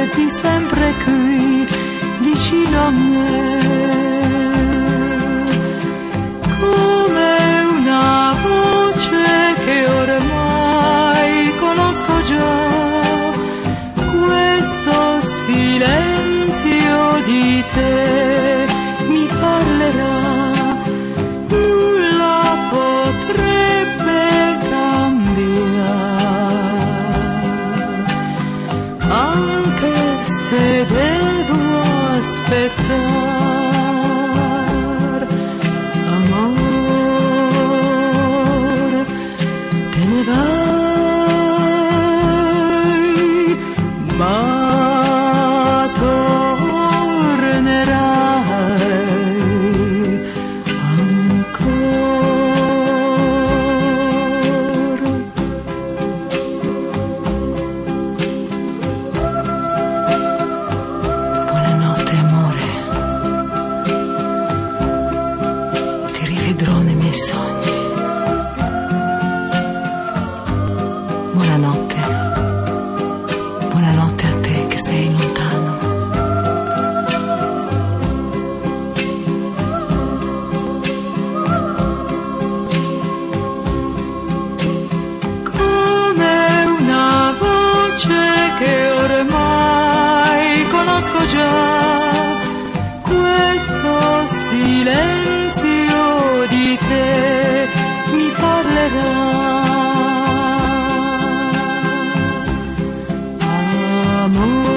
resti sempre qui vicino a me, come una voce che ormai conosco già, questo silenzio di te mi parlerà, nulla potrebbe cambiare, anche se devo aspettare, amore, te ne vai, ma vedrò nei miei sogni. Buonanotte, buonanotte a te che sei lontano. Come una voce che ormai conosco già, questo silenzio di te mi parlerà, amore.